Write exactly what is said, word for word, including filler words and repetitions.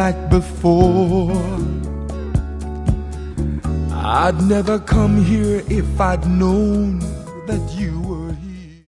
like before. I'd never come here if I'd known that you